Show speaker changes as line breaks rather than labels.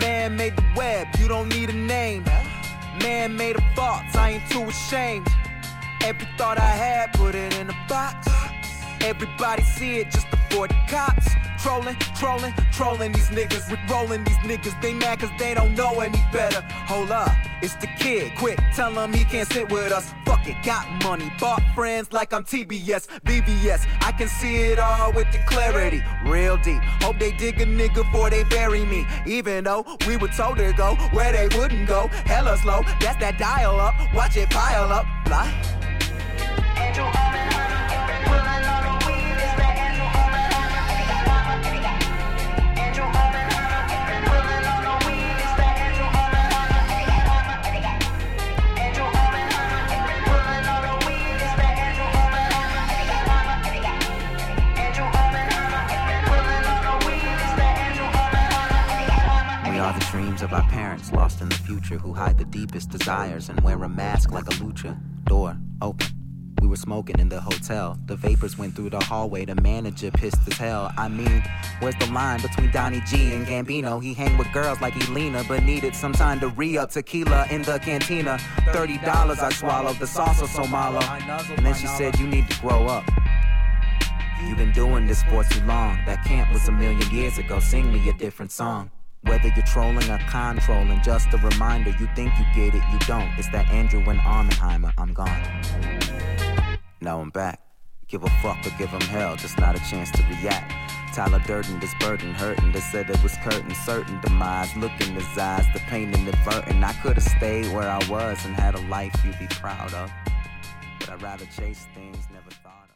Man made the web, you don't need a name. Man made of thoughts, I ain't too ashamed. Every thought I had, put it in a box. Everybody see it, just avoid the cops. Trolling these niggas. Rolling these niggas, they mad cause they don't know any better. Hold up, it's the kid, quick, tell him he can't sit with us. Fuck it, got money, bought friends like I'm TBS, BBS. I can see it all with the clarity, real deep. Hope they dig a nigga before they bury me. Even though we were told to go where they wouldn't go. Hella slow, that's that dial up, watch it pile up. Fly. Andrew Allen, pulling on the weed, it's the Andrew Allen. Andrew Allen, pulling on the weed, it's the Andrew Allen. Andrew Allen, pulling on the weed, it's the Andrew Allen. Andrew Allen, pulling on the weed, it's the Andrew Allen. We are the dreams of our parents, lost in the future, who hide the deepest desires and wear a mask like a lucha. Door open. We were smoking in the hotel. The vapors went through the hallway. The manager pissed as hell. I mean, where's the line between Donnie G and Gambino? He hang with girls like Elena, but needed some time to re-up tequila in the cantina. $30 I swallowed, the salsa so malo. And then she said, you need to grow up. You've been doing this for too long. That camp was a million years ago. Sing me a different song. Whether you're trolling or controlling, just a reminder, you think you get it, you don't. It's that Andrew and Armenheimer, I'm gone. Now I'm back. Give a fuck or give him hell, just not a chance to react. Tyler Durden, this burden hurting. They said it was curtain, certain demise. Look in his eyes, the pain inadvertent. I could've stayed where I was and had a life you'd be proud of. But I'd rather chase things never thought of.